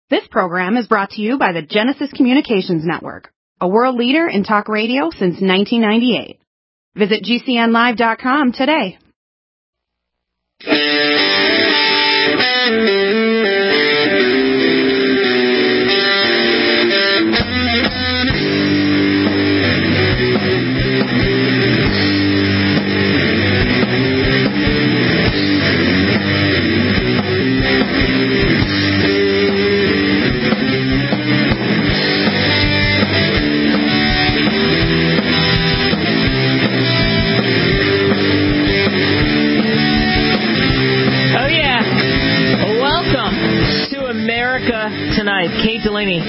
This program is brought to you by the Genesis Communications Network, a world leader in talk radio since 1998. Visit GCNlive.com today. Tonight, Kate Delaney.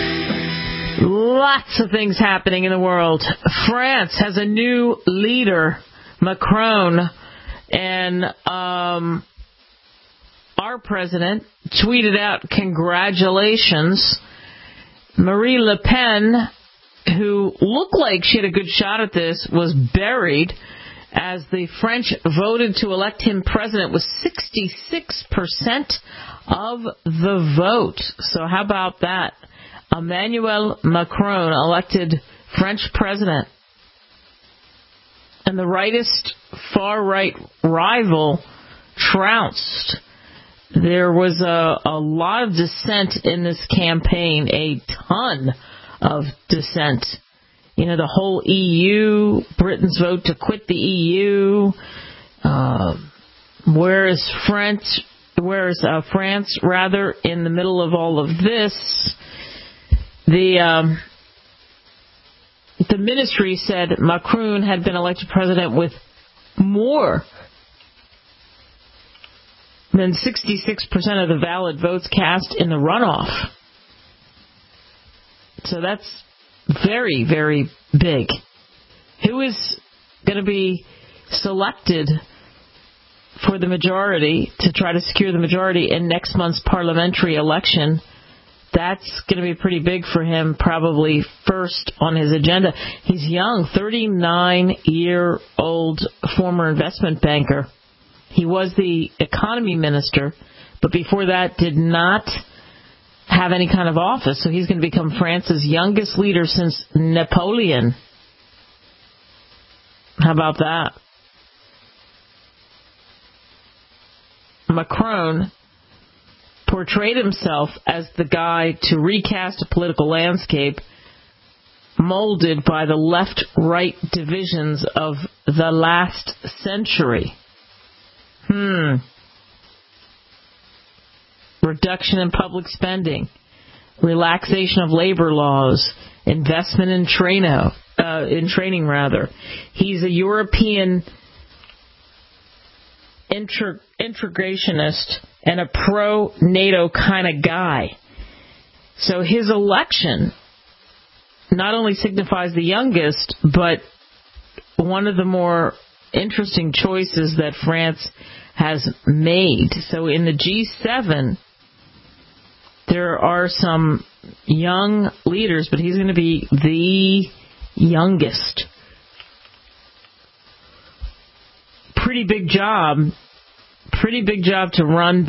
Lots of things happening in the world. France has a new leader, Macron, and our president tweeted out congratulations. Marie Le Pen, who looked like she had a good shot at this, was buried as the French voted to elect him president with 66% of the vote. So how about that? Emmanuel Macron elected French president. And the rightist, far-right rival trounced. There was a lot of dissent in this campaign, a ton of dissent. You know, the whole EU, Britain's vote to quit the EU, whereas France, in the middle of all of this, the ministry said Macron had been elected president with more than 66% of the valid votes cast in the runoff. So that's very, very big. Who is going to be selected for the majority to try to secure the majority in next month's parliamentary election? That's going to be pretty big for him, probably first on his agenda. He's young, 39-year-old former investment banker. He was the economy minister, but before that did not have any kind of office. So he's going to become France's youngest leader since Napoleon. How about that? Macron portrayed himself as the guy to recast a political landscape molded by the left-right divisions of the last century. Reduction in public spending, relaxation of labor laws, investment in training. He's a European integrationist and a pro-NATO kind of guy. So his election not only signifies the youngest, but one of the more interesting choices that France has made. So in the G7, there are some young leaders, but he's going to be the youngest. Pretty big job to run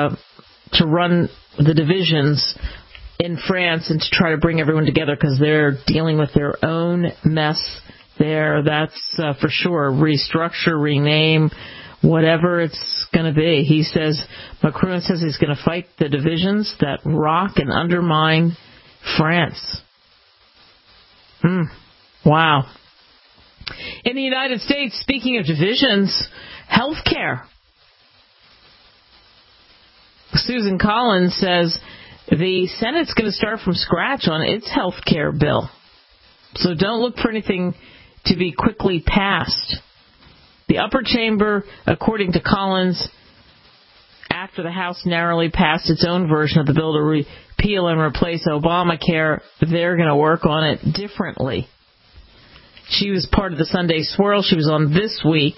the divisions in France and to try to bring everyone together, because they're dealing with their own mess there. That's for sure. Restructure, rename, whatever it's going to be. Macron says he's going to fight the divisions that rock and undermine France. Wow. In the United States, speaking of divisions, health care. Susan Collins says the Senate's going to start from scratch on its health care bill. So don't look for anything to be quickly passed. The upper chamber, according to Collins, after the House narrowly passed its own version of the bill to repeal and replace Obamacare, they're going to work on it differently. She was part of the Sunday Swirl. She was on This Week.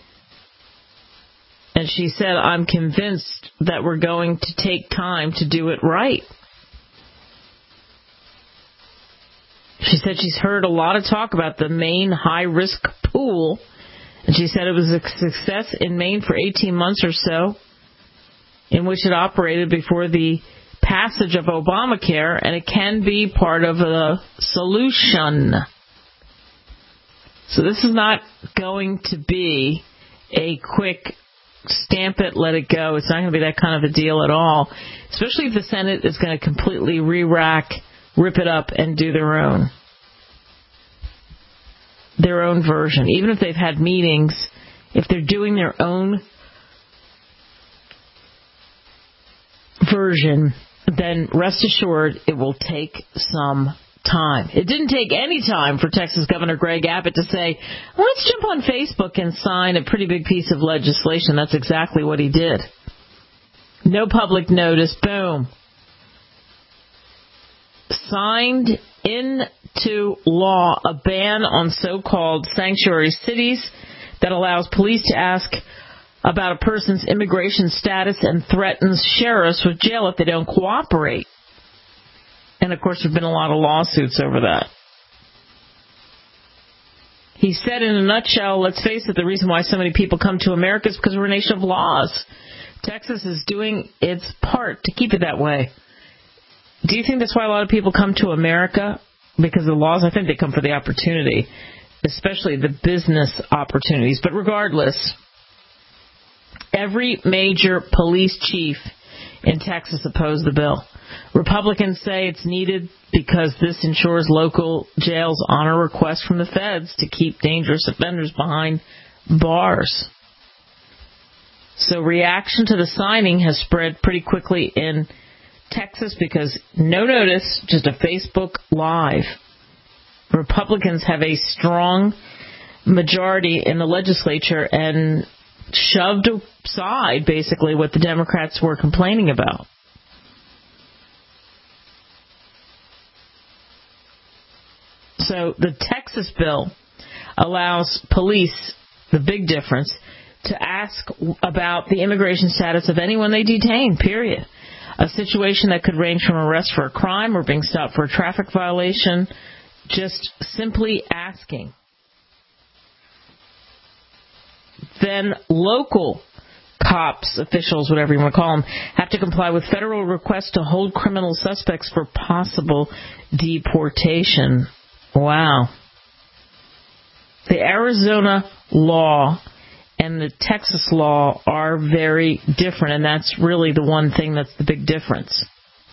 And she said, I'm convinced that we're going to take time to do it right. She said she's heard a lot of talk about the Maine high-risk pool. And she said it was a success in Maine for 18 months or so, in which it operated before the passage of Obamacare, and it can be part of the solution. So this is not going to be a quick stamp it, let it go. It's not going to be that kind of a deal at all, especially if the Senate is going to completely re-rack, rip it up, and do their own version. Even if they've had meetings, if they're doing their own version, then rest assured it will take some time. It didn't take any time for Texas Governor Greg Abbott to say, let's jump on Facebook and sign a pretty big piece of legislation. That's exactly what he did. No public notice, boom. Signed into law a ban on so-called sanctuary cities that allows police to ask about a person's immigration status and threatens sheriffs with jail if they don't cooperate. And, of course, there have been a lot of lawsuits over that. He said in a nutshell, let's face it, the reason why so many people come to America is because we're a nation of laws. Texas is doing its part to keep it that way. Do you think that's why a lot of people come to America? Because of the laws? I think they come for the opportunity, especially the business opportunities. But regardless, every major police chief in Texas opposed the bill. Republicans say it's needed because this ensures local jails honor requests from the feds to keep dangerous offenders behind bars. So reaction to the signing has spread pretty quickly in Texas because no notice, just a Facebook Live. Republicans have a strong majority in the legislature and shoved aside basically what the Democrats were complaining about. So the Texas bill allows police, the big difference, to ask about the immigration status of anyone they detain, period. A situation that could range from arrest for a crime or being stopped for a traffic violation, just simply asking. Then local cops, officials, whatever you want to call them, have to comply with federal requests to hold criminal suspects for possible deportation. Wow. The Arizona law and the Texas law are very different, and that's really the one thing that's the big difference.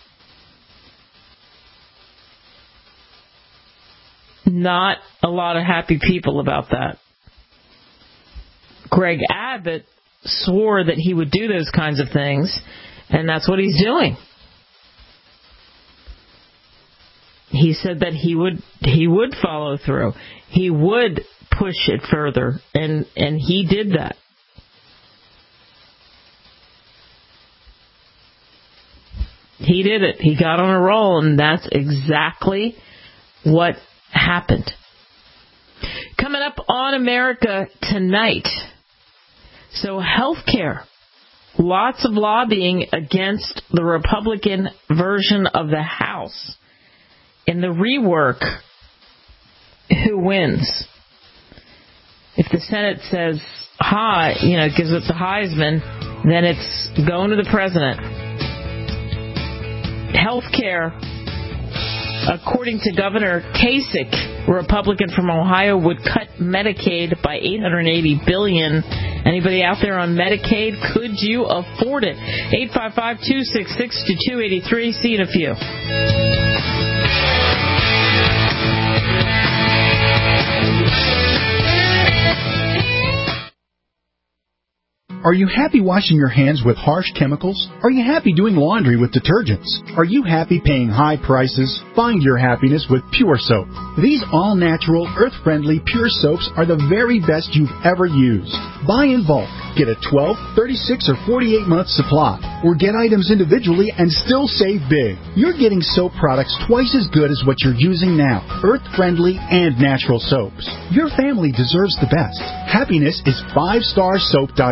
Not a lot of happy people about that. Greg Abbott swore that he would do those kinds of things, and that's what he's doing. He said that he would follow through. He would push it further, and he did that. He did it. He got on a roll, and that's exactly what happened. Coming up on America Tonight. So healthcare. Lots of lobbying against the Republican version of the House. In the rework, who wins? If the Senate says hi, gives it the Heisman, then it's going to the president. Healthcare, according to Governor Kasich, a Republican from Ohio, would cut Medicaid by $880 billion. Anybody out there on Medicaid? Could you afford it? 855-266-2283. See you in a few. Are you happy washing your hands with harsh chemicals? Are you happy doing laundry with detergents? Are you happy paying high prices? Find your happiness with Pure Soap. These all-natural, earth-friendly Pure Soaps are the very best you've ever used. Buy in bulk. Get a 12, 36, or 48-month supply. Or get items individually and still save big. You're getting soap products twice as good as what you're using now. Earth-friendly and natural soaps. Your family deserves the best. Happiness is 5starsoap.com.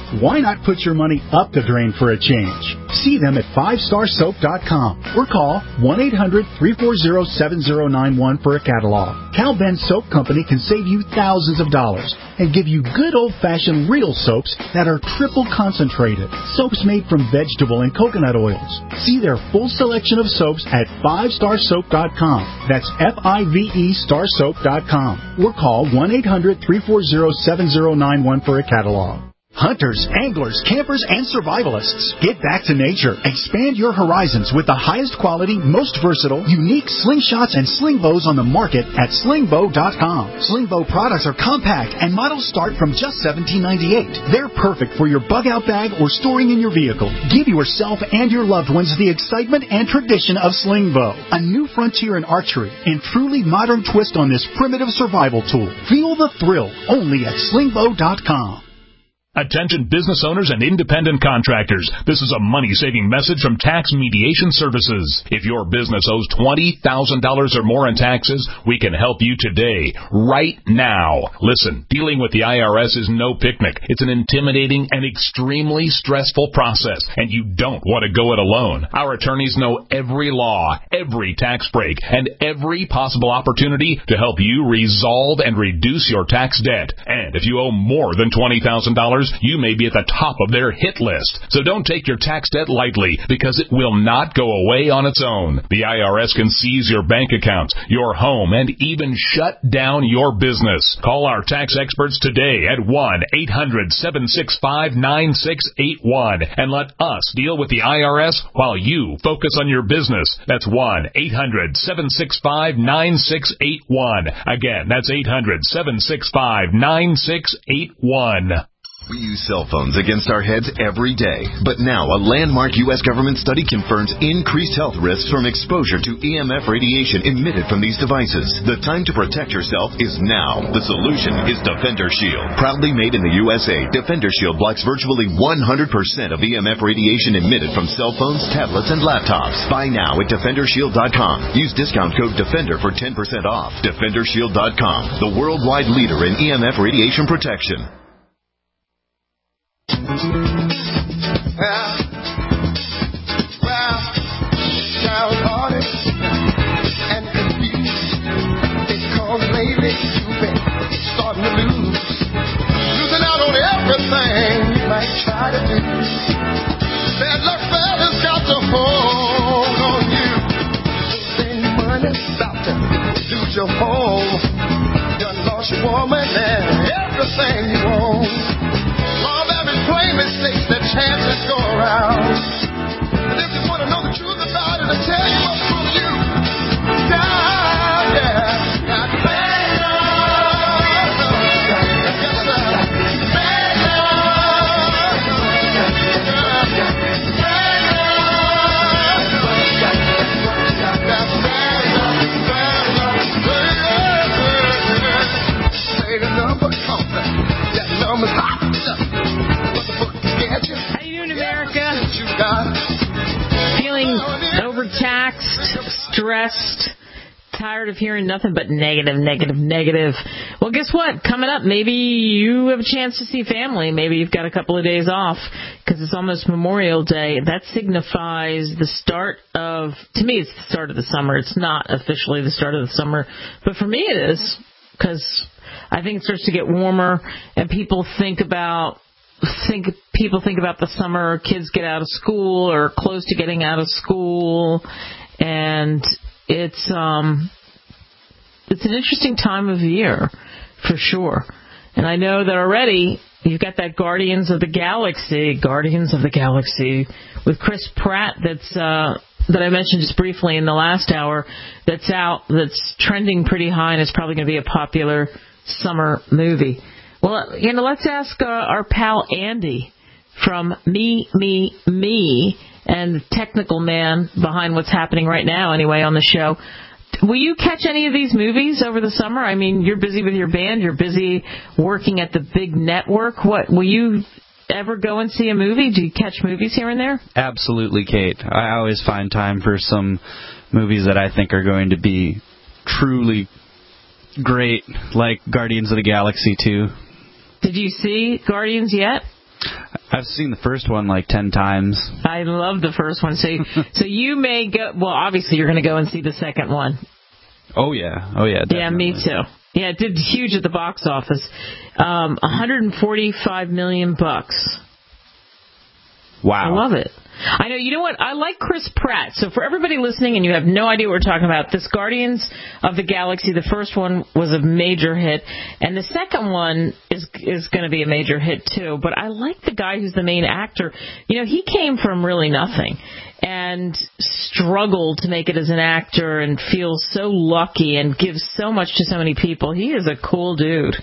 Why not put your money up the drain for a change? See them at 5starsoap.com or call 1-800-340-7091 for a catalog. Cal Ben Soap Company can save you thousands of dollars and give you good old-fashioned real soaps that are triple concentrated. Soaps made from vegetable and coconut oils. See their full selection of soaps at 5starsoap.com. That's F-I-V-E starsoap.com. Or call 1-800-340-7091 for a catalog. Hunters, anglers, campers, and survivalists. Get back to nature. Expand your horizons with the highest quality, most versatile, unique slingshots and sling bows on the market at slingbow.com. Slingbow products are compact and models start from just $17.98. They're perfect for your bug-out bag or storing in your vehicle. Give yourself and your loved ones the excitement and tradition of Slingbow, a new frontier in archery and truly modern twist on this primitive survival tool. Feel the thrill only at slingbow.com. Attention business owners and independent contractors. This is a money-saving message from Tax Mediation Services. If your business owes $20,000 or more in taxes, we can help you today, right now. Listen, dealing with the IRS is no picnic. It's an intimidating and extremely stressful process, and you don't want to go it alone. Our attorneys know every law, every tax break, and every possible opportunity to help you resolve and reduce your tax debt. And if you owe more than $20,000, you may be at the top of their hit list. So don't take your tax debt lightly, because it will not go away on its own. The IRS can seize your bank accounts, your home, and even shut down your business. Call our tax experts today at 1-800-765-9681 and let us deal with the IRS while you focus on your business. That's 1-800-765-9681. Again, that's 800-765-9681. We use cell phones against our heads every day. But now a landmark U.S. government study confirms increased health risks from exposure to EMF radiation emitted from these devices. The time to protect yourself is now. The solution is Defender Shield. Proudly made in the USA, Defender Shield blocks virtually 100% of EMF radiation emitted from cell phones, tablets, and laptops. Buy now at DefenderShield.com. Use discount code DEFENDER for 10% off. DefenderShield.com, the worldwide leader in EMF radiation protection. Well, downhearted and confused, because lately you've been starting to losing out on everything you might try to do. Bad luck fella's got to hold on you. Then money about to lose your home. You lost your woman and everything you own. Plain mistakes that chances go around. And if you want to know the truth about it, I'll tell you what's from you. Down, yeah. Got bad love. Yes, sir. Bad love. Bad love. Got bad love. Say the number, come back. That number's hot. How you doing, America? Feeling overtaxed, stressed, tired of hearing nothing but negative. Well, guess what? Coming up, maybe you have a chance to see family. Maybe you've got a couple of days off because it's almost Memorial Day. That signifies the start of, to me, it's the start of the summer. It's not officially the start of the summer, but for me it is, because I think it starts to get warmer and people think about the summer, kids get out of school or close to getting out of school, and it's an interesting time of year for sure. And I know that already you've got that Guardians of the Galaxy with Chris Pratt that I mentioned just briefly in the last hour, that's out, that's trending pretty high, and it's probably going to be a popular summer movie. Well, let's ask our pal Andy from Me, and the technical man behind what's happening right now anyway on the show. Will you catch any of these movies over the summer? I mean, you're busy with your band. You're busy working at the big network. Will you ever go and see a movie? Do you catch movies here and there? Absolutely, Kate. I always find time for some movies that I think are going to be truly great, like Guardians of the Galaxy 2. Did you see Guardians yet? I've seen the first one like 10 times. I love the first one. So you may go. Well, obviously you're going to go and see the second one. Oh yeah, definitely. Yeah, me too. Yeah, it did huge at the box office. $145 million. Wow. I love it. I know. You know what? I like Chris Pratt. So for everybody listening, and you have no idea what we're talking about, this Guardians of the Galaxy, the first one was a major hit, and the second one is going to be a major hit too. But I like the guy who's the main actor. You know, he came from really nothing and struggled to make it as an actor and feels so lucky and gives so much to so many people. He is a cool dude.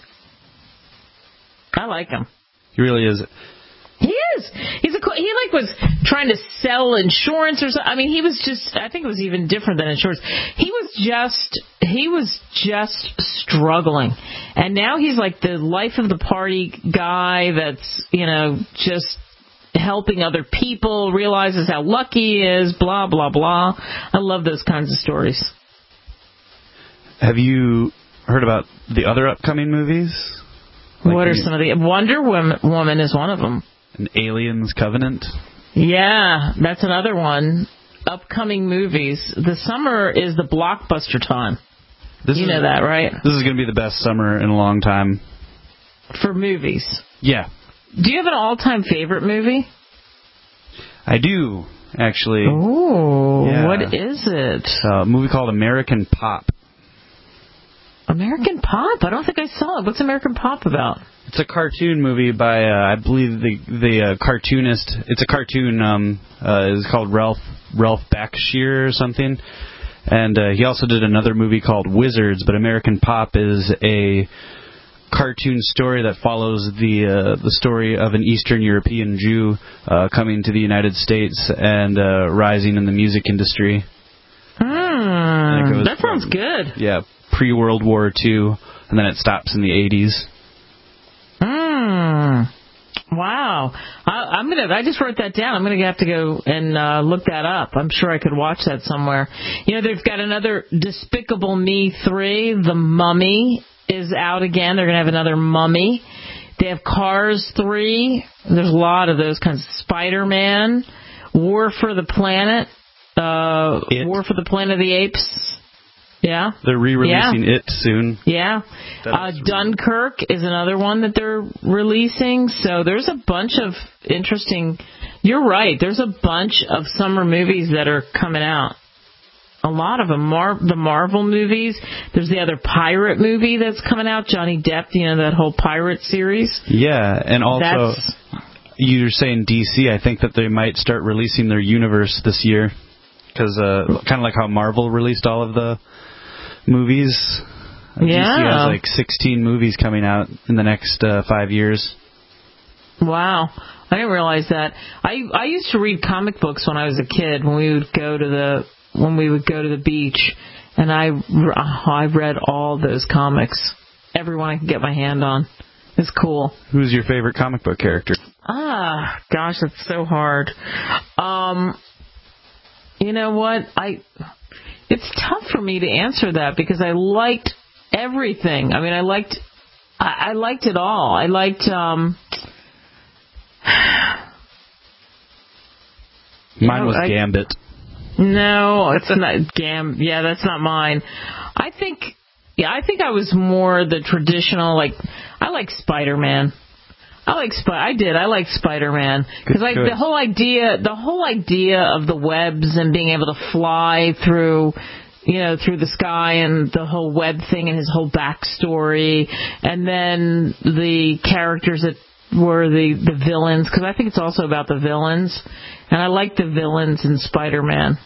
I like him. He really is. He is. He was trying to sell insurance or something. I mean, he was just, I think it was even different than insurance. He was just struggling. And now he's like the life of the party guy that's, you know, just helping other people, realizes how lucky he is, blah, blah, blah. I love those kinds of stories. Have you heard about the other upcoming movies? What are some of the... Wonder Woman is one of them. And Aliens Covenant? Yeah, that's another one. Upcoming movies. The summer is the blockbuster time. You know that, right? This is going to be the best summer in a long time. For movies? Yeah. Do you have an all-time favorite movie? I do, actually. Ooh, yeah. What is it? A movie called American Pop. American Pop? I don't think I saw it. What's American Pop about? It's a cartoon movie by, I believe, the cartoonist. It's a cartoon. It's called Ralph Bakshi or something. And he also did another movie called Wizards. But American Pop is a cartoon story that follows the story of an Eastern European Jew coming to the United States and rising in the music industry. That sounds good. Yeah, pre-World War II, and then it stops in the 80s. Wow. I just wrote that down. I'm going to have to go and look that up. I'm sure I could watch that somewhere. You know, they've got another Despicable Me 3. The Mummy is out again. They're going to have another Mummy. They have Cars 3. There's a lot of those kinds. Spider-Man. War for the Planet. War for the Planet of the Apes. Yeah. They're re-releasing it soon. Yeah. Dunkirk is another one that they're releasing. So there's a bunch of interesting... You're right. There's a bunch of summer movies that are coming out. A lot of them. The Marvel movies. There's the other pirate movie that's coming out. Johnny Depp, you know, that whole pirate series. Yeah. And also, you're saying DC. I think that they might start releasing their universe this year. Because kind of like how Marvel released all of the movies. Yeah. DC has like 16 movies coming out in the next 5 years. Wow. I didn't realize that. I used to read comic books when I was a kid when we would go to the beach, and I read all those comics. Everyone I could get my hand on. It's cool. Who's your favorite comic book character? Gosh, that's so hard. You know what? It's tough for me to answer that because I liked everything. I mean, I liked it all. I liked mine was Gambit. No, it's not Yeah, that's not mine. I think I was more the traditional. Like, I like Spider-Man. I like Spider-Man because the whole idea of the webs and being able to fly through the sky and the whole web thing and his whole backstory, and then the characters that were the villains, because I think it's also about the villains, and I like the villains in Spider-Man.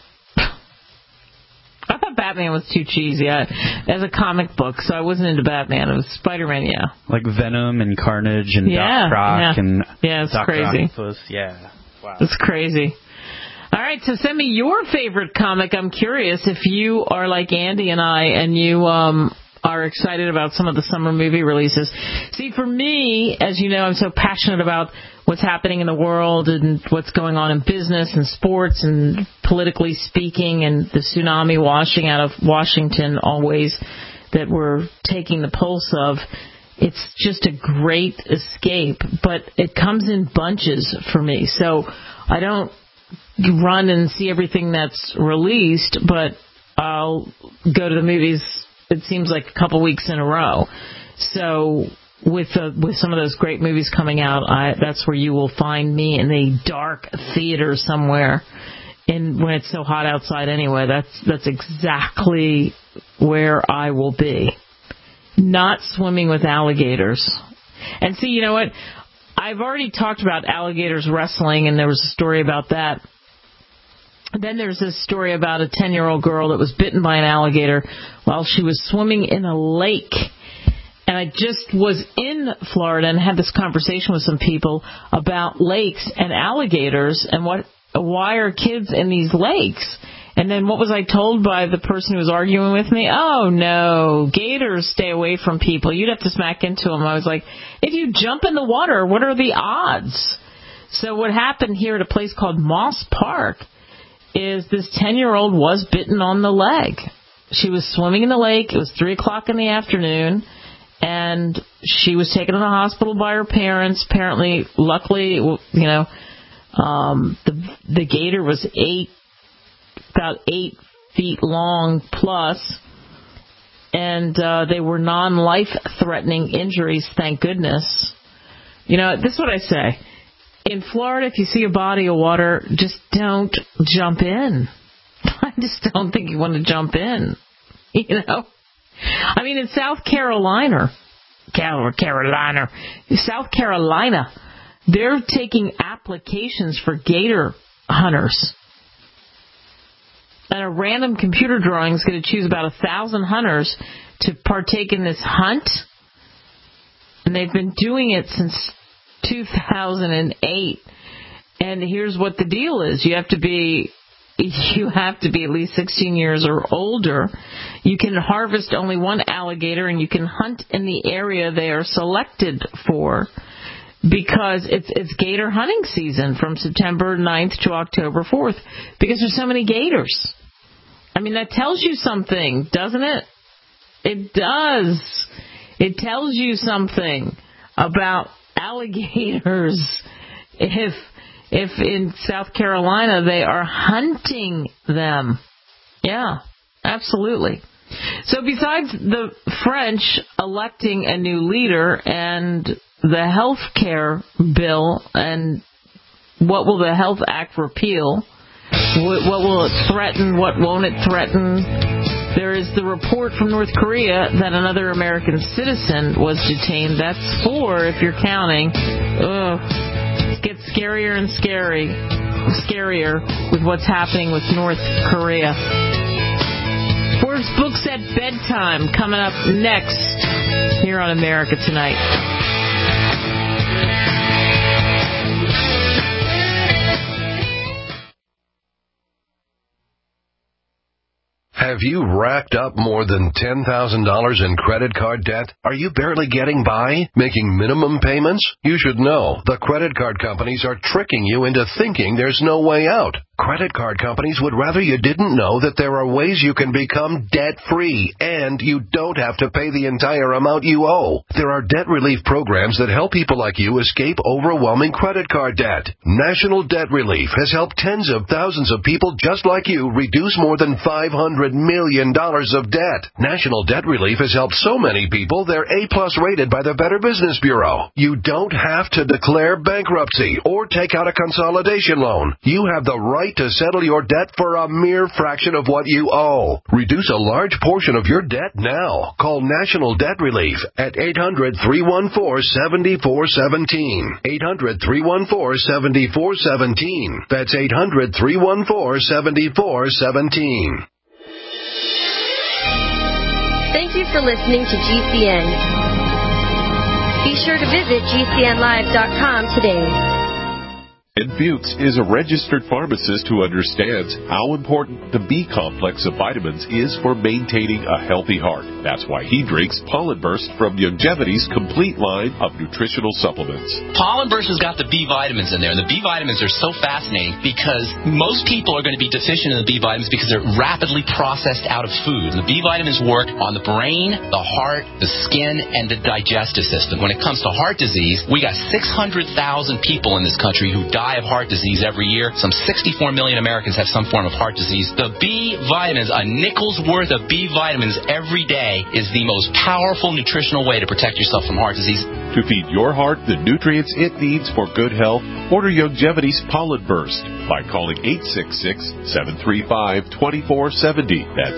I thought Batman was too cheesy as a comic book, so I wasn't into Batman. It was Spider-Man, yeah. Like Venom and Carnage and Doc Ock and it's Dr. crazy. Octopus. Yeah, wow. It's crazy. All right, so send me your favorite comic. I'm curious if you are like Andy and I, and you are excited about some of the summer movie releases. See, for me, as you know, I'm so passionate about what's happening in the world and what's going on in business and sports and politically speaking, and the tsunami washing out of Washington always that we're taking the pulse of. It's just a great escape, but it comes in bunches for me. So I don't run and see everything that's released, but I'll go to the movies, it seems like a couple weeks in a row. So with some of those great movies coming out, that's where you will find me in a dark theater somewhere. And when it's so hot outside anyway, that's exactly where I will be. Not swimming with alligators. And see, you know what? I've already talked about alligators wrestling, and there was a story about that. Then there's this story about a 10-year-old girl that was bitten by an alligator while she was swimming in a lake. And I just was in Florida and had this conversation with some people about lakes and alligators and why are kids in these lakes? And then what was I told by the person who was arguing with me? Oh, no, gators stay away from people. You'd have to smack into them. I was like, if you jump in the water, what are the odds? So what happened here at a place called Moss Park is this 10-year-old was bitten on the leg. She was swimming in the lake. It was 3 o'clock in the afternoon, and she was taken to the hospital by her parents. Apparently, luckily, you know, the gator was about 8 feet long plus, and they were non-life-threatening injuries, thank goodness. You know, this is what I say. In Florida, if you see a body of water, just don't jump in. I just don't think you want to jump in, you know. I mean, in South Carolina, they're taking applications for gator hunters. And a random computer drawing is going to choose about 1,000 hunters to partake in this hunt. And they've been doing it since 2008. And here's what the deal is. You have to be at least 16 years or older. You can harvest only one alligator, and you can hunt in the area they are selected for, because it's gator hunting season from September 9th to October 4th, because there's so many gators. I mean, that tells you something, doesn't it? It does. It tells you something about alligators. If in South Carolina they are hunting them. Yeah, absolutely. So besides the French electing a new leader and the health care bill and what will the Health Act repeal, what will it threaten, what won't it threaten, there is the report from North Korea that another American citizen was detained. That's 4 if you're counting. It gets scarier and scarier with what's happening with North Korea. Forbes Books at Bedtime coming up next here on America Tonight. Have you racked up more than $10,000 in credit card debt? Are you barely getting by, making minimum payments? You should know the credit card companies are tricking you into thinking there's no way out. Credit card companies would rather you didn't know that there are ways you can become debt-free, and you don't have to pay the entire amount you owe. There are debt relief programs that help people like you escape overwhelming credit card debt. National Debt Relief has helped tens of thousands of people just like you reduce more than $500 million of debt. National Debt Relief has helped so many people they're A+ rated by the Better Business Bureau. You don't have to declare bankruptcy or take out a consolidation loan. You have the right to settle your debt for a mere fraction of what you owe. Reduce a large portion of your debt now. Call National Debt Relief at 800-314-7417. 800-314-7417. That's 800-314-7417. Thank you for listening to GCN. Be sure to visit GCNlive.com today. Ben Fuchs is a registered pharmacist who understands how important the B complex of vitamins is for maintaining a healthy heart. That's why he drinks Pollen Burst from Youngevity's complete line of nutritional supplements. Pollen Burst has got the B vitamins in there, and the B vitamins are so fascinating because most people are going to be deficient in the B vitamins because they're rapidly processed out of food. And the B vitamins work on the brain, the heart, the skin, and the digestive system. When it comes to heart disease, we got 600,000 people in this country who die of heart disease every year. Some 64 million Americans have some form of heart disease. The B vitamins, a nickel's worth of B vitamins every day, is the most powerful nutritional way to protect yourself from heart disease. To feed your heart the nutrients it needs for good health, order Youngevity's Pollen Burst by calling 866-735-2470. That's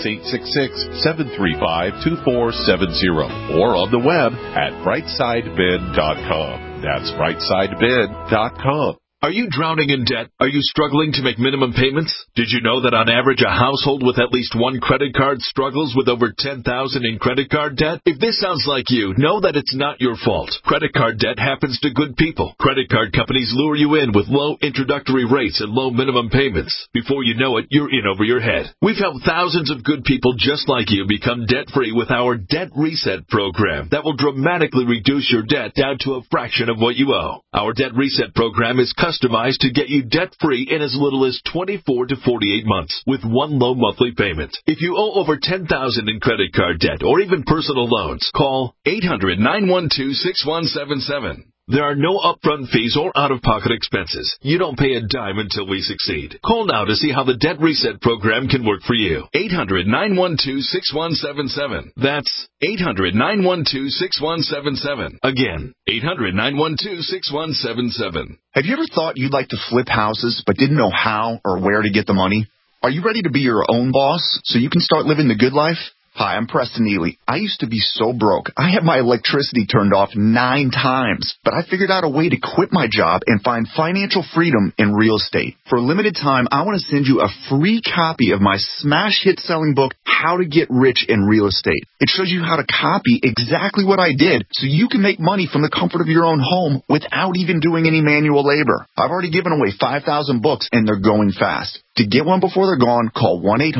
866-735-2470. Or on the web at brightsideben.com. That's brightsideben.com. Are you drowning in debt? Are you struggling to make minimum payments? Did you know that on average a household with at least one credit card struggles with over $10,000 in credit card debt? If this sounds like you, know that it's not your fault. Credit card debt happens to good people. Credit card companies lure you in with low introductory rates and low minimum payments. Before you know it, you're in over your head. We've helped thousands of good people just like you become debt-free with our Debt Reset program that will dramatically reduce your debt down to a fraction of what you owe. Our Debt Reset program is customized to get you debt-free in as little as 24 to 48 months with one low monthly payment. If you owe over $10,000 in credit card debt or even personal loans, call 800-912-6177. There are no upfront fees or out-of-pocket expenses. You don't pay a dime until we succeed. Call now to see how the Debt Reset program can work for you. 800-912-6177. That's 800-912-6177. Again, 800-912-6177. Have you ever thought you'd like to flip houses but didn't know how or where to get the money? Are you ready to be your own boss so you can start living the good life? Hi, I'm Preston Neely. I used to be so broke. I had my electricity turned off 9 times, but I figured out a way to quit my job and find financial freedom in real estate. For a limited time, I want to send you a free copy of my smash hit selling book, How to Get Rich in Real Estate. It shows you how to copy exactly what I did so you can make money from the comfort of your own home without even doing any manual labor. I've already given away 5,000 books and they're going fast. To get one before they're gone, call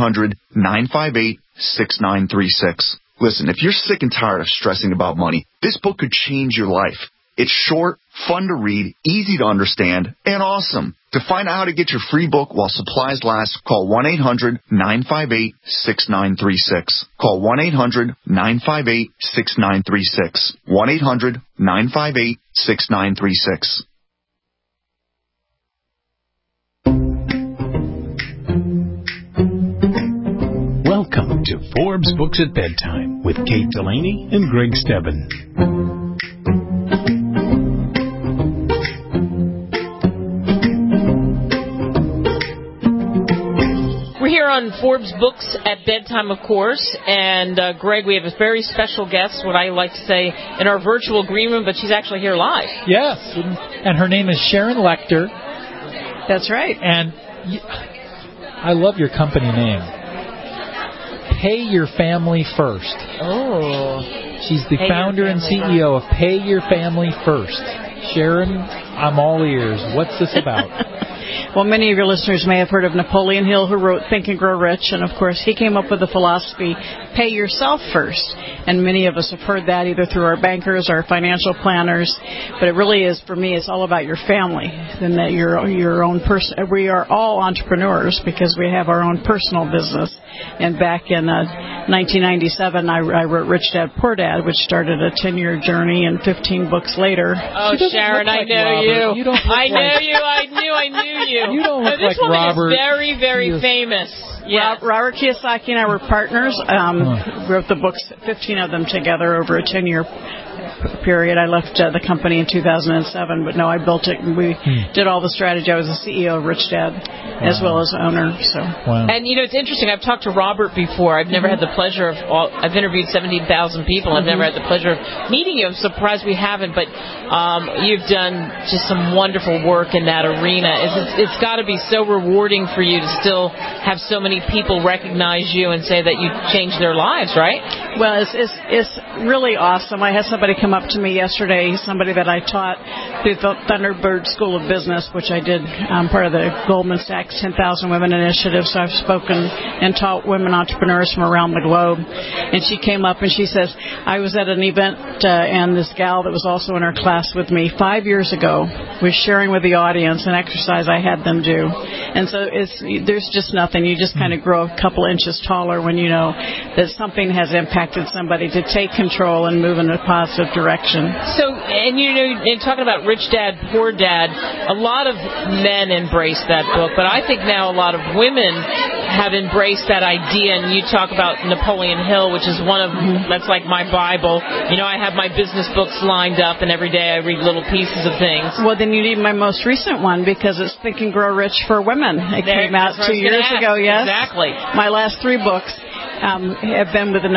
1-800-958-6936. Listen, if you're sick and tired of stressing about money, this book could change your life. It's short, fun to read, easy to understand, and awesome. To find out how to get your free book while supplies last, call 1-800-958-6936. Call 1-800-958-6936. 1-800-958-6936. Welcome to Forbes Books at Bedtime with Kate Delaney and Greg Stebbin. We're here on Forbes Books at Bedtime, of course, and Greg, we have a very special guest, what I like to say, in our virtual green room, but she's actually here live. Yes, and her name is Sharon Lechter. That's right. And I love your company name. Pay Your Family First. Oh. She's the founder and CEO of Pay Your Family First. Sharon, I'm all ears. What's this about? Well, many of your listeners may have heard of Napoleon Hill, who wrote Think and Grow Rich, and of course he came up with the philosophy, pay yourself first. And many of us have heard that either through our bankers, our financial planners, but it really is, for me, it's all about your family, and that your own person. We are all entrepreneurs because we have our own personal business. And back in 1997, I wrote Rich Dad Poor Dad, which started a 10-year journey, and 15 books later. Oh, Sharon, I know you. I knew you. You don't look this like woman Robert. is very, very famous. Yes. Robert Kiyosaki and I were partners. Wrote the books, 15 of them together over a 10-year period. I left the company in 2007, but no, I built it, and we did all the strategy. I was the CEO of Rich Dad as well as owner. So. Wow. And, it's interesting. I've talked to Robert before. I've never had the pleasure of I've interviewed 17,000 people. I've never had the pleasure of meeting you. I'm surprised we haven't, but you've done just some wonderful work in that arena. It's got to be so rewarding for you to still have so many people recognize you and say that you changed their lives, right? Well, it's really awesome. I had somebody come up to me yesterday, somebody that I taught through the Thunderbird School of Business, which I did part of the Goldman Sachs 10,000 Women Initiative. So I've spoken and taught women entrepreneurs from around the globe. And she came up and she says, I was at an event and this gal that was also in her class with me 5 years ago was sharing with the audience an exercise I had them do. And so there's just nothing. You just kind of grow a couple inches taller when you know that something has impacted somebody to take control and move in a positive direction. So, and in talking about Rich Dad, Poor Dad, a lot of men embrace that book, but I think now a lot of women have embraced that idea, and you talk about Napoleon Hill, which is one of, that's like my Bible. I have my business books lined up, and every day I read little pieces of things. Well, then you need my most recent one, because it's Think and Grow Rich for Women. It came out 2 years ago, yes? Exactly. My last 3 books have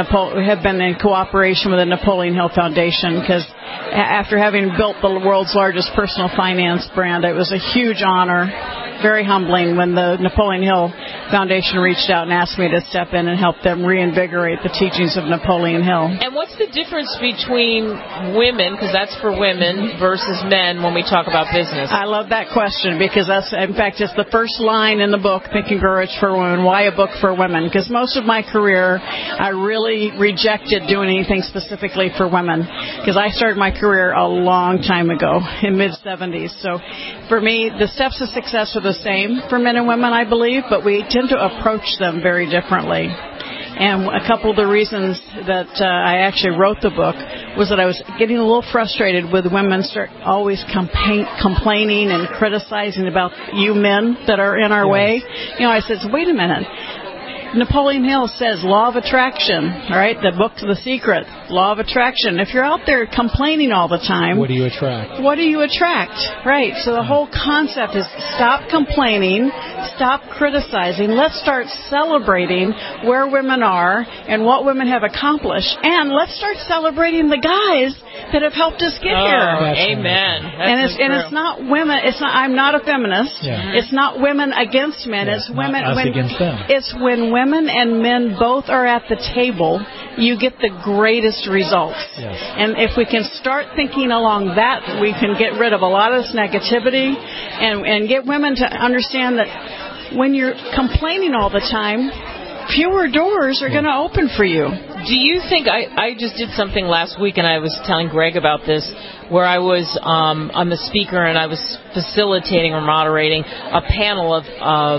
been in cooperation with the Napoleon Hill Foundation, because after having built the world's largest personal finance brand, it was a huge honor, very humbling, when the Napoleon Hill Foundation reached out and asked me to step in and help them reinvigorate the teachings of Napoleon Hill. And what's the difference between women, because that's for women, versus men when we talk about business? I love that question, because in fact, it's the first line in the book, Think and Grow Rich for Women. Why a book for women? Because most of my career, I really rejected doing anything specifically for women, because I started my career a long time ago, in mid-70s. So for me, the steps of success are the same for men and women, I believe, but we tend to approach them very differently. And a couple of the reasons that I actually wrote the book was that I was getting a little frustrated with women always complaining and criticizing about you men that are in our way. I said, wait a minute. Napoleon Hill says law of attraction, all right, the book to The Secret, law of attraction. If you're out there complaining all the time, what do you attract? What do you attract? Right. So the whole concept is stop complaining, stop criticizing. Let's start celebrating where women are and what women have accomplished, and let's start celebrating the guys that have helped us get here. Amen. It's not women. I'm not a feminist. Yeah. It's not women against men. It's women against them. It's when women and men both are at the table, you get the greatest results. Yes. And if we can start thinking along that, we can get rid of a lot of this negativity and get women to understand that when you're complaining all the time, fewer doors are going to open for you. Do you think, I just did something last week, and I was telling Greg about this, where I was, I'm the speaker, and I was facilitating or moderating a panel of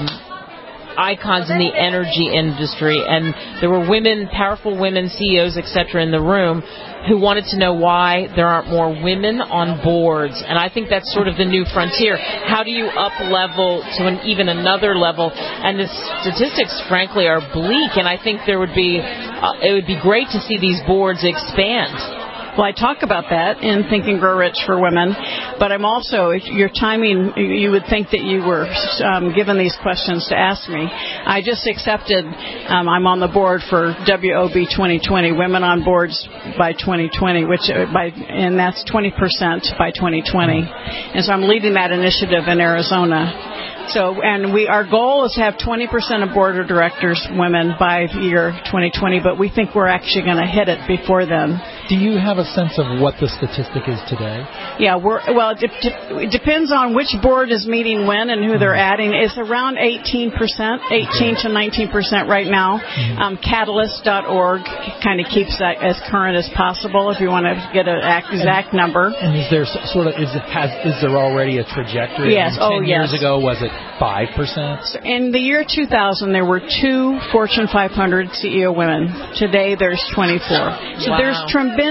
icons in the energy industry, and there were women, powerful women, CEOs, etc., in the room who wanted to know why there aren't more women on boards. And I think that's sort of the new frontier. How do you up-level to even another level? And the statistics, frankly, are bleak, and I think it would be great to see these boards expand. Well, I talk about that in Think and Grow Rich for Women, but I'm also, your timing, you would think that you were given these questions to ask me. I just accepted, I'm on the board for WOB 2020, Women on Boards by 2020, and that's 20% by 2020. And so I'm leading that initiative in Arizona. So, and our goal is to have 20% of board of directors women by the year 2020, but we think we're actually going to hit it before then. Do you have a sense of what the statistic is today? Yeah, it depends on which board is meeting when and who they're adding. It's around 18% to 19% right now. Catalyst.org kind of keeps that as current as possible if you want to get an exact number. And is there is there already a trajectory? Yes. 10 years ago, was it 5%? In the year 2000, there were 2 Fortune 500 CEO women. Today, there's 24. So there's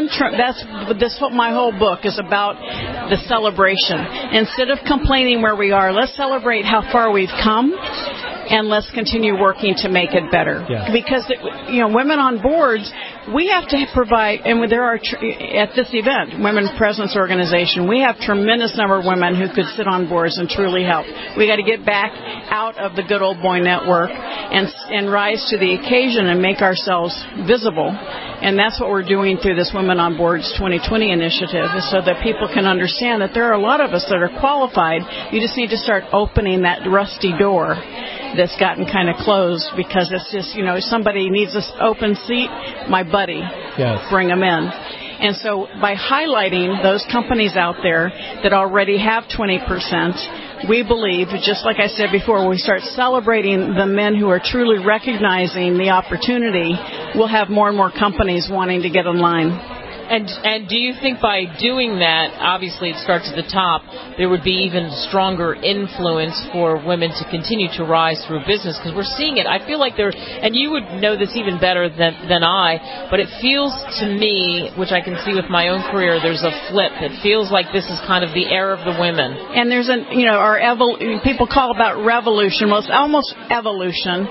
my whole book is about the celebration. Instead of complaining where we are, let's celebrate how far we've come, and let's continue working to make it better. Yeah. Because women on boards, we have to provide, and there are at this event, Women Presidents Organization, we have tremendous number of women who could sit on boards and truly help. We got to get back out of the good old boy network and rise to the occasion and make ourselves visible. And that's what we're doing through this Women on Boards 2020 initiative, is so that people can understand that there are a lot of us that are qualified. You just need to start opening that rusty door. that's gotten kind of closed because it's just, somebody needs an open seat, my buddy, bring them in. And so by highlighting those companies out there that already have 20%, we believe, just like I said before, when we start celebrating the men who are truly recognizing the opportunity, we'll have more and more companies wanting to get in line. And do you think by doing that, obviously it starts at the top, there would be even stronger influence for women to continue to rise through business? Because we're seeing it. I feel like and you would know this even better than I, but it feels to me, which I can see with my own career, there's a flip. It feels like this is kind of the era of the women. And there's people call about revolution. Well, it's almost evolution.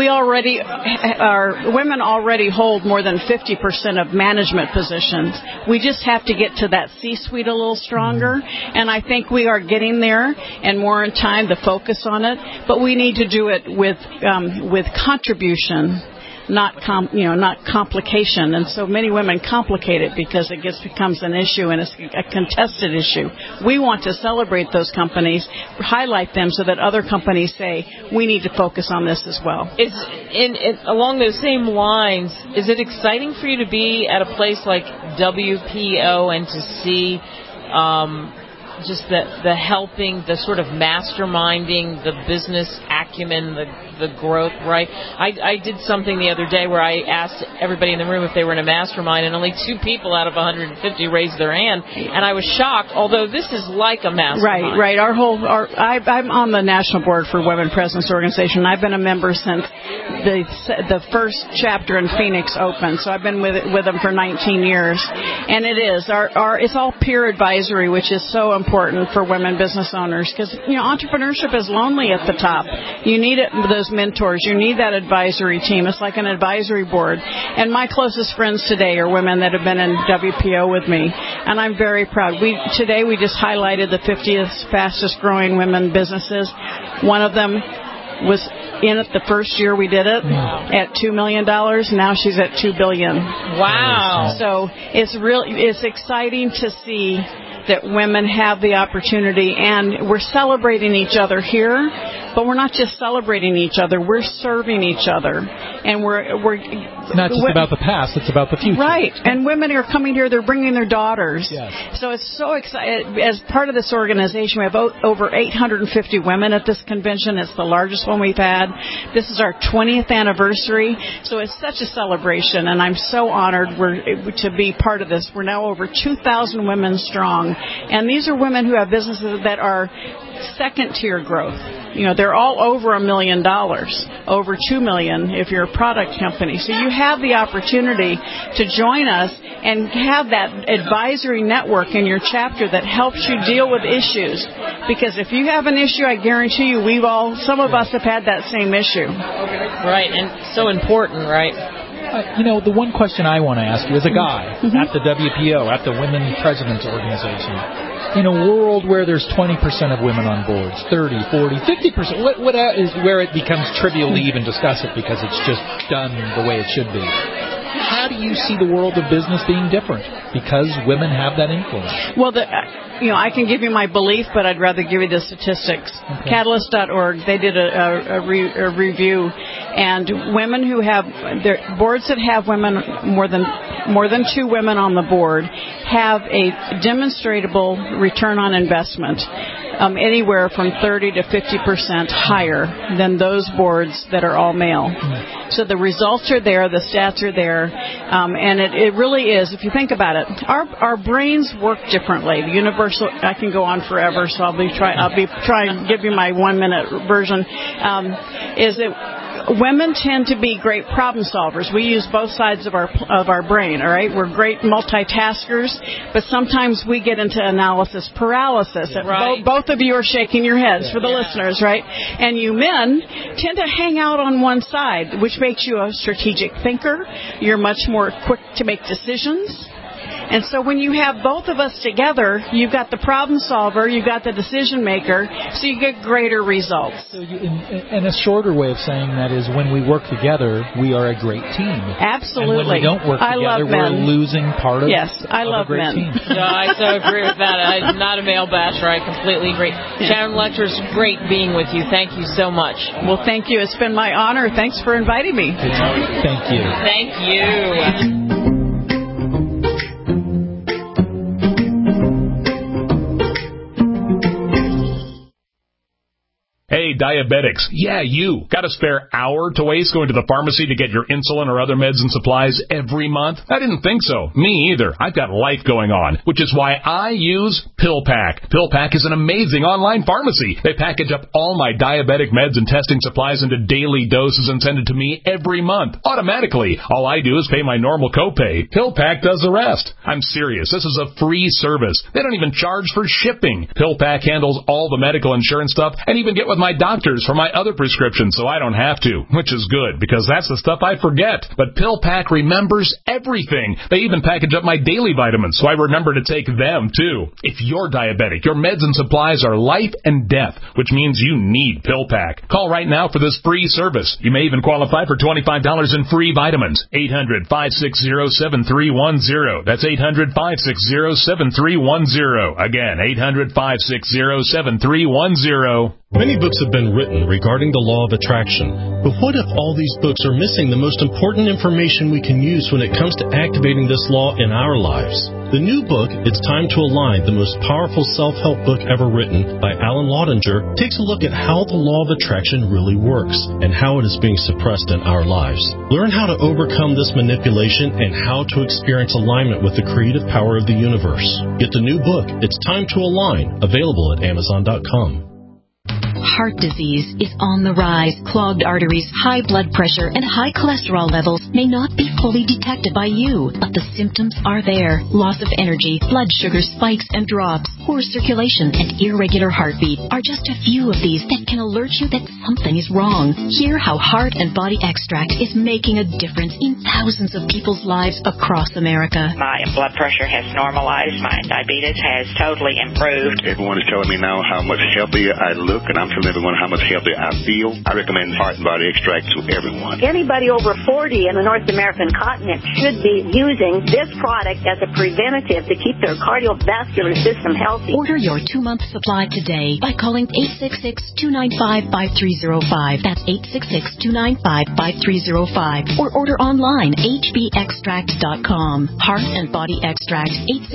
Women already hold more than 50% of management positions. We just have to get to that C-suite a little stronger, and I think we are getting there and more in time to focus on it. But we need to do it with contribution, not complication. And so many women complicate it because it becomes an issue and it's a contested issue. We want to celebrate those companies, highlight them so that other companies say, we need to focus on this as well. Along those same lines, is it exciting for you to be at a place like WPO and to see just the helping, the sort of masterminding, the business acumen, the growth, right? I did something the other day where I asked everybody in the room if they were in a mastermind, and only 2 people out of 150 raised their hand, and I was shocked, although this is like a mastermind. Right. I'm on the national board for Women Presidents Organization. I've been a member since the first chapter in Phoenix opened, so I've been with them for 19 years, and it is it's all peer advisory, which is so important for women business owners because entrepreneurship is lonely at the top. You need those mentors. You need that advisory team. It's like an advisory board. And my closest friends today are women that have been in WPO with me, and I'm very proud. Today we just highlighted the 50th fastest growing women businesses. One of them was in it the first year we did it at $2 million. Now she's at $2 billion. Wow. So it's exciting to see that women have the opportunity, and we're celebrating each other here, but we're not just celebrating each other, we're serving each other. And it's not just about the past, it's about the future. Right. And women are coming here, they're bringing their daughters. Yes. So it's so exciting. As part of this organization, we have over 850 women at this convention. It's the largest one we've had. This is our 20th anniversary. So it's such a celebration, and I'm so honored to be part of this. We're now over 2,000 women strong. And these are women who have businesses that are second-tier growth. They're all over $1 million, over $2 million if you're a product company. So you have the opportunity to join us and have that advisory network in your chapter that helps you deal with issues. Because if you have an issue, I guarantee you, some of us have had that same issue. Right, and so important, right? The one question I want to ask you as a guy at the WPO, at the Women Presidents Organization, in a world where there's 20% of women on boards, 30, 40, 50%, what is where it becomes trivial to even discuss it because it's just done the way it should be? How do you see the world of business being different because women have that influence? Well, I can give you my belief, but I'd rather give you the statistics. Okay. Catalyst.org, they did a review, and women who have their boards that have women more than 2 women on the board have a demonstrable return on investment. Anywhere from 30 to 50% higher than those boards that are all male. So the results are there, the stats are there, and it really is. If you think about it, our brains work differently. The universal, I can go on forever, so I'll be trying to give you my 1-minute version. Is that women tend to be great problem solvers. We use both sides of our brain, all right? We're great multitaskers, but sometimes we get into analysis paralysis. Right. Both of you are shaking your heads for the listeners, right? And you men tend to hang out on one side, which makes you a strategic thinker. You're much more quick to make decisions. And so when you have both of us together, you've got the problem solver, you've got the decision maker, so you get greater results. So and a shorter way of saying that is when we work together, we are a great team. Absolutely. And when we don't work together, we're losing part of I love a great men. team. No, I so agree with that. I'm not a male basher. I completely agree. Sharon Letcher's great being with you. Thank you so much. Well, thank you. It's been my honor. Thanks for inviting me. Thank you. Thank you. Hey, diabetics. Yeah, you. Got a spare hour to waste going to the pharmacy to get your insulin or other meds and supplies every month? I didn't think so. Me either. I've got life going on, which is why I use PillPack. PillPack is an amazing online pharmacy. They package up all my diabetic meds and testing supplies into daily doses and send it to me every month, automatically. All I do is pay my normal copay. PillPack does the rest. I'm serious. This is a free service. They don't even charge for shipping. PillPack handles all the medical insurance stuff and even get with my doctors for my other prescriptions so I don't have to, which is good because that's the stuff I forget. But PillPack remembers everything. They even package up my daily vitamins so I remember to take them too. If you're diabetic, your meds and supplies are life and death, which means you need PillPack. Call right now for this free service. You may even qualify for $25 in free vitamins. 800-560-7310. That's 800-560-7310. Again, 800-560-7310. Many books have been written regarding the law of attraction, but what if all these books are missing the most important information we can use when it comes to activating this law in our lives? The new book, It's Time to Align, the most powerful self-help book ever written by Alan Laudinger, takes a look at how the law of attraction really works and how it is being suppressed in our lives. Learn how to overcome this manipulation and how to experience alignment with the creative power of the universe. Get the new book, It's Time to Align, available at Amazon.com. Heart disease is on the rise. Clogged arteries, high blood pressure, and high cholesterol levels may not be fully detected by you, but the symptoms are there. Loss of energy, blood sugar spikes and drops, poor circulation, and irregular heartbeat are just a few of these that can alert you that something is wrong. Hear how Heart and Body Extract is making a difference in thousands of people's lives across America. My blood pressure has normalized. My diabetes has totally improved. Everyone is telling me now how much healthier I look, and I'm telling everyone how much healthier I feel. I recommend Heart and Body Extract to everyone. Anybody over 40 in the North American continent should be using this product as a preventative to keep their cardiovascular system healthy. Order your 2-month supply today by calling 866-295-5305. That's 866-295-5305. Or order online, hbextract.com. Heart and Body Extract,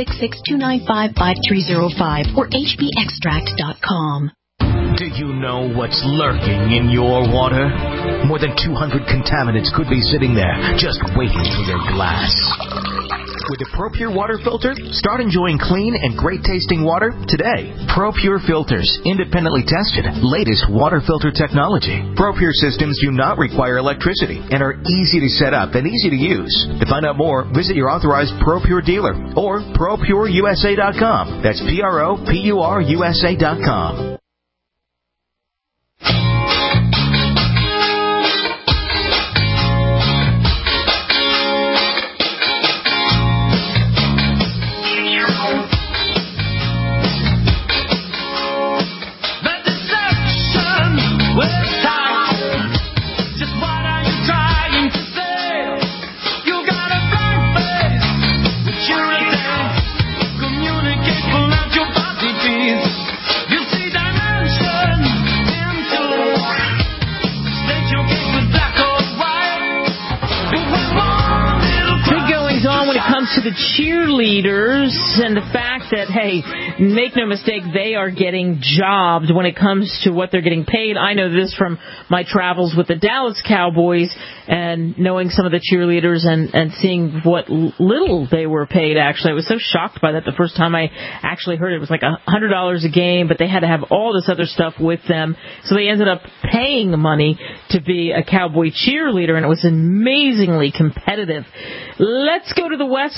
866-295-5305 or hbextract.com. Do you know what's lurking in your water? More than 200 contaminants could be sitting there, just waiting for your glass. With a ProPure water filter, start enjoying clean and great-tasting water today. ProPure filters, independently tested, latest water filter technology. ProPure systems do not require electricity and are easy to set up and easy to use. To find out more, visit your authorized ProPure dealer or ProPureUSA.com. That's ProPureUSA.com. To the cheerleaders and the fact that, hey, make no mistake, they are getting jobbed when it comes to what they're getting paid. I know this from my travels with the Dallas Cowboys and knowing some of the cheerleaders and seeing what little they were paid, actually. I was so shocked by that the first time I actually heard it. It was like $100 a game, but they had to have all this other stuff with them. So they ended up paying money to be a Cowboy cheerleader, and it was amazingly competitive. Let's go to the West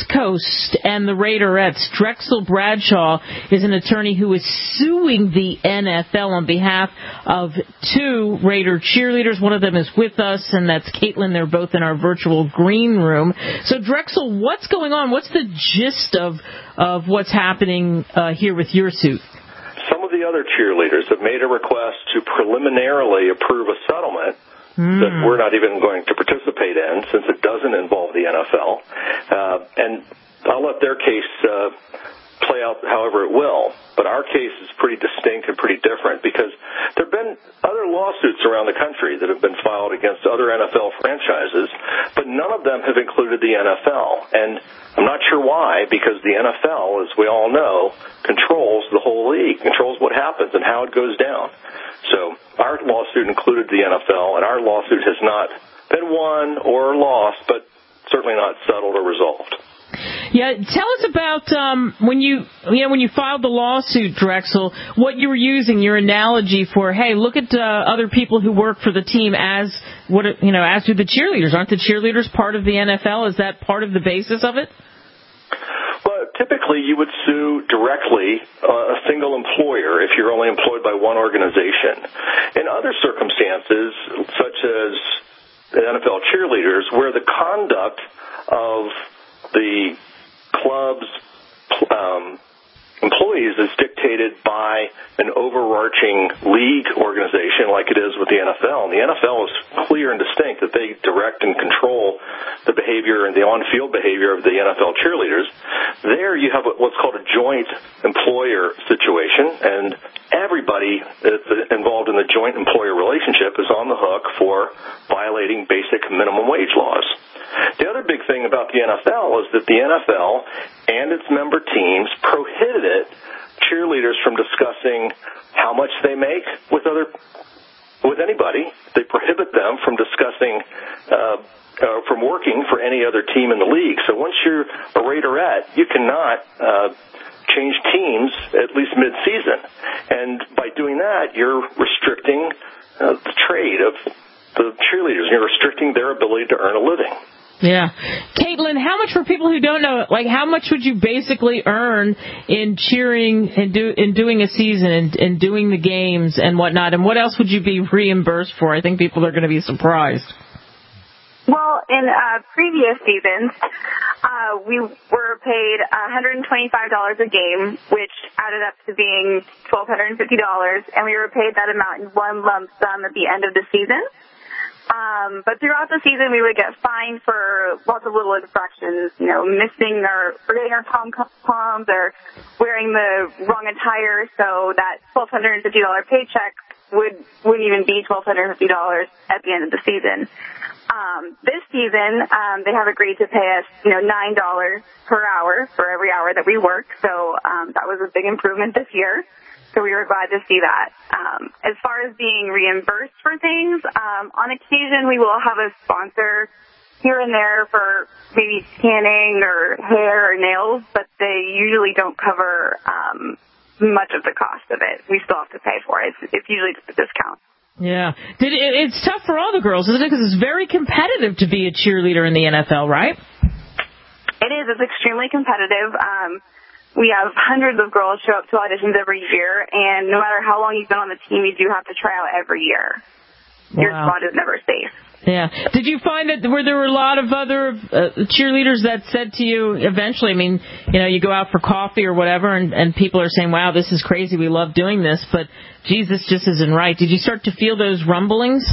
West Coast and the Raiderettes. Drexel Bradshaw is an attorney who is suing the NFL on behalf of 2 Raider cheerleaders. One of them is with us, and that's Caitlin. They're both in our virtual green room. So, Drexel, what's going on? What's the gist of what's happening here with your suit? Some of the other cheerleaders have made a request to preliminarily approve a settlement that we're not even going to participate in, since it doesn't involve the NFL. And I'll let their case play out however it will. But our case is pretty distinct and pretty different, because there have been other lawsuits around the country that have been filed against other NFL franchises, but none of them have included the NFL. And I'm not sure why, because the NFL, as we all know, controls the whole league, controls what happens and how it goes down. So our lawsuit included the NFL, and our lawsuit has not been won or lost, but certainly not settled or resolved. Yeah, tell us about when you filed the lawsuit, Drexel, what you were using, your analogy for, hey, look at other people who work for the team as do the cheerleaders. Aren't the cheerleaders part of the NFL? Is that part of the basis of it? Well, typically you would sue directly a single employer if you're only employed by one organization. In other circumstances, such as the NFL cheerleaders, where the conduct of the club's employees is dictated by an overarching league organization like it is with the NFL. And the NFL is clear and distinct that they direct and control the behavior and the on-field behavior of the NFL cheerleaders. There you have what's called a joint employer situation, and everybody that's involved in the joint employer relationship is on the hook for violating basic minimum wage laws. The other big thing about the NFL is that the NFL and its member teams prohibited cheerleaders from discussing how much they make with anybody. They prohibit them from discussing from working for any other team in the league. So once you're a Raiderette, you cannot change teams at least mid-season. And by doing that, you're restricting the trade of the cheerleaders. You're restricting their ability to earn a living. Yeah. Caitlin, how much, for people who don't know, how much would you basically earn in cheering and doing a season and doing the games and whatnot? And what else would you be reimbursed for? I think people are going to be surprised. Well, in previous seasons, we were paid $125 a game, which added up to being $1,250, and we were paid that amount in one lump sum at the end of the season. But throughout the season, we would get fined for lots of little infractions, missing or forgetting our pom-poms or wearing the wrong attire. So that $1,250 paycheck wouldn't even be $1,250 at the end of the season. This season, they have agreed to pay us, $9 per hour for every hour that we work. So that was a big improvement this year. So we were glad to see that. As far as being reimbursed for things, on occasion we will have a sponsor here and there for maybe tanning or hair or nails, but they usually don't cover much of the cost of it. We still have to pay for it. It's usually just a discount. Yeah. It's tough for all the girls, isn't it? Because it's very competitive to be a cheerleader in the NFL, right? It is. It's extremely competitive. We have hundreds of girls show up to auditions every year, and no matter how long you've been on the team, you do have to try out every year. Wow. Your spot is never safe. Yeah. Did you find that there were a lot of other cheerleaders that said to you eventually, you go out for coffee or whatever, and people are saying, wow, this is crazy, we love doing this, but, geez, this just isn't right. Did you start to feel those rumblings?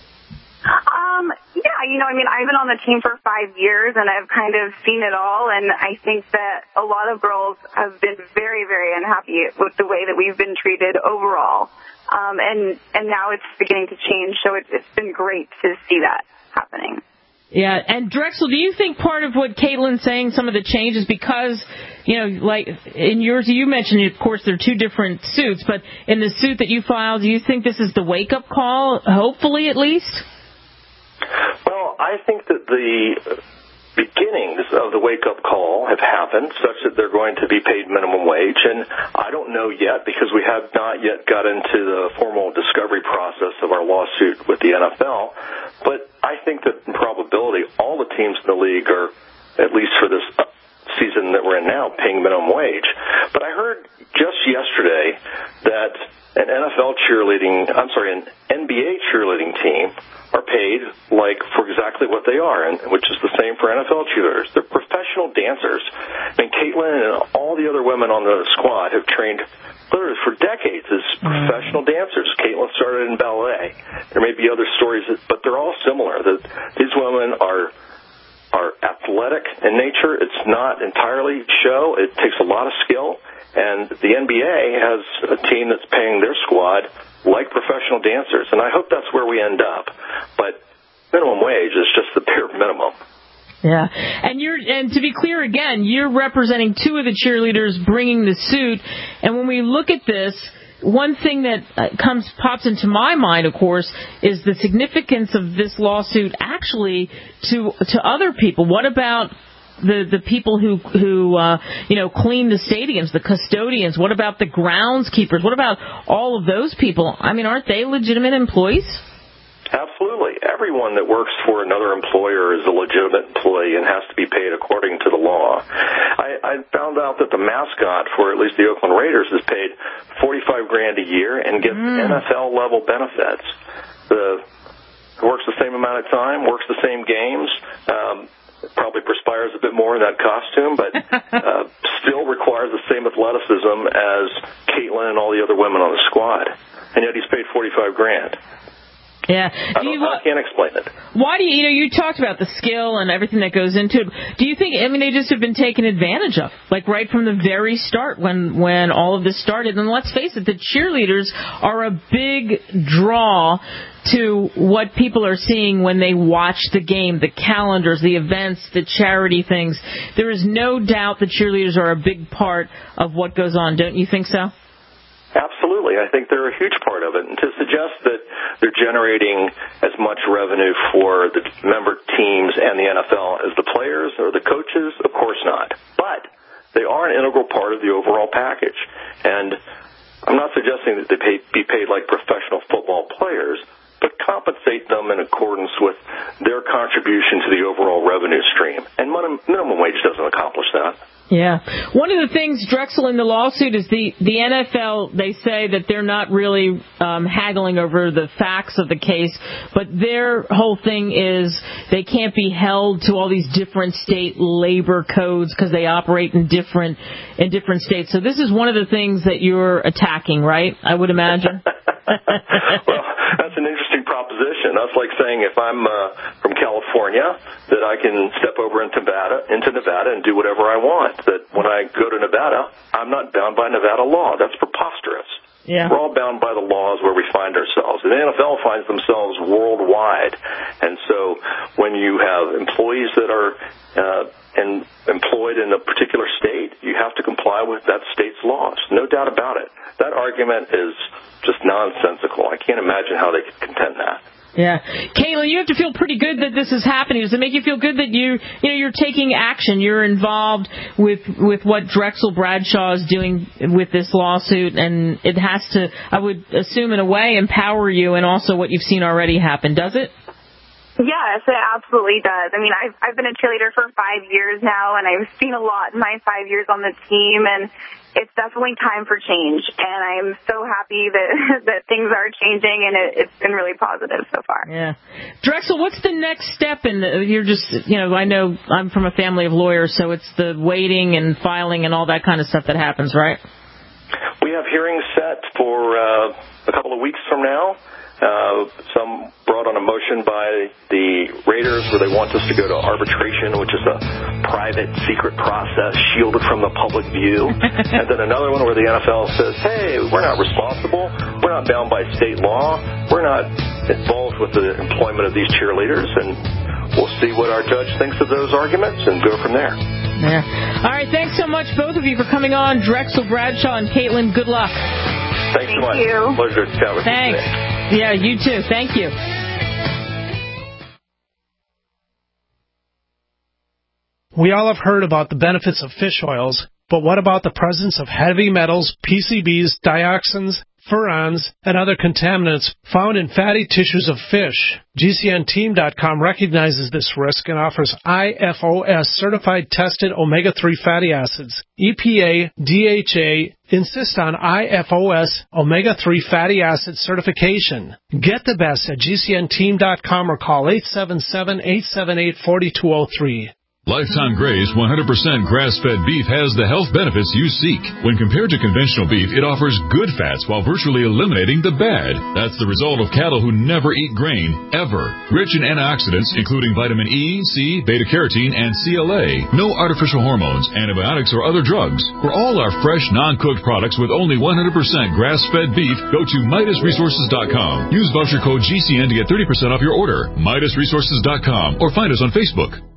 Yeah, I've been on the team for 5 years, and I've kind of seen it all, and I think that a lot of girls have been very, very unhappy with the way that we've been treated overall. And now it's beginning to change, so it's been great to see that happening. Yeah, and Drexel, do you think part of what Caitlin's saying, some of the changes, because, like in yours, you mentioned, of course, there are two different suits, but in the suit that you filed, do you think this is the wake-up call, hopefully at least? Well, I think that the beginnings of the wake-up call have happened such that they're going to be paid minimum wage, and I don't know yet because we have not yet got into the formal discovery process of our lawsuit with the NFL, but I think that in probability all the teams in the league are, at least for this season that we're in now, paying minimum wage. But I heard just yesterday that an NBA cheerleading team are paid for exactly what they are, and which is the same for NFL cheerleaders. They're professional dancers. I mean, Caitlin and all the other women on the squad have trained literally for decades as professional dancers. Caitlin started in ballet. There may be other stories, but they're all similar. These women are athletic in nature. It's not entirely show. It takes a lot of skill. And the NBA has a team that's paying their squad like professional dancers, and I hope that's where we end up. But minimum wage is just the bare minimum. Yeah, and to be clear again, you're representing two of the cheerleaders bringing the suit. And when we look at this, one thing that pops into my mind, of course, is the significance of this lawsuit actually to other people. What about the people who clean the stadiums, the custodians? What about the groundskeepers? What about all of those people? I mean, aren't they legitimate employees? Absolutely. Everyone that works for another employer is a legitimate employee and has to be paid according to the law. I found out that the mascot for at least the Oakland Raiders is paid $45,000 a year and gets NFL level benefits. Works the same amount of time, works the same games. Probably perspires a bit more in that costume, but still requires the same athleticism as Caitlin and all the other women on the squad. And yet he's paid $45,000. Yeah. I can't explain it. Why do you talked about the skill and everything that goes into it. Do you think, they just have been taken advantage of, right from the very start when all of this started? And let's face it, the cheerleaders are a big draw to what people are seeing when they watch the game, the calendars, the events, the charity things. There is no doubt the cheerleaders are a big part of what goes on. Don't you think so? Absolutely. I think they're a huge part of it. And to suggest that they're generating as much revenue for the member teams and the NFL as the players or the coaches, of course not. But they are an integral part of the overall package. And I'm not suggesting that they be paid like professional football players, but compensate them in accordance with their contribution to the overall revenue stream. And minimum wage doesn't accomplish that. Yeah. One of the things, Drexel, in the lawsuit is the NFL, they say that they're not really haggling over the facts of the case, but their whole thing is they can't be held to all these different state labor codes because they operate in different states. So this is one of the things that you're attacking, right? I would imagine. Well, that's an interesting proposition. That's like saying if I'm from California that I can step over into Nevada and do whatever I want. That when I go to Nevada, I'm not bound by Nevada law. That's preposterous. Yeah. We're all bound by the laws where we find ourselves. And the NFL finds themselves worldwide. And so when you have employees that are employed in a particular state, you have to comply with that state's laws. No doubt about it. That argument is just nonsensical. I can't imagine how they could contend that. Yeah. Caitlin, you have to feel pretty good that this is happening. Does it make you feel good that you're taking action? You're involved with what Drexel Bradshaw is doing with this lawsuit, and it has to, I would assume in a way, empower you and also what you've seen already happen, does it? Yes, it absolutely does. I mean, I've been a cheerleader for 5 years now, and I've seen a lot in my 5 years on the team, and it's definitely time for change. And I'm so happy that things are changing, and it's been really positive so far. Yeah. Drexel, what's the next step? You're just, I know I'm from a family of lawyers, so it's the waiting and filing and all that kind of stuff that happens, right? We have hearings set for a couple of weeks from now. Some brought on a motion by the Raiders where they want us to go to arbitration, which is a private, secret process shielded from the public view. And then another one where the NFL says, hey, we're not responsible. We're not bound by state law. We're not involved with the employment of these cheerleaders. And we'll see what our judge thinks of those arguments and go from there. Yeah. All right. Thanks so much, both of you, for coming on. Drexel Bradshaw and Caitlin, good luck. Thanks so much. Thank you. Pleasure to chat with you Thanks. today. Yeah, you too. Thank you. We all have heard about the benefits of fish oils, but what about the presence of heavy metals, PCBs, dioxins, furans, and other contaminants found in fatty tissues of fish. GCNteam.com recognizes this risk and offers IFOS certified tested omega-3 fatty acids. EPA, DHA insist on IFOS omega-3 fatty acid certification. Get the best at GCNteam.com or call 877-878-4203. Lifetime Graze 100% grass-fed beef has the health benefits you seek. When compared to conventional beef, it offers good fats while virtually eliminating the bad. That's the result of cattle who never eat grain, ever. Rich in antioxidants, including vitamin E, C, beta-carotene, and CLA. No artificial hormones, antibiotics, or other drugs. For all our fresh, non-cooked products with only 100% grass-fed beef, go to MidasResources.com. Use voucher code GCN to get 30% off your order. MidasResources.com or find us on Facebook.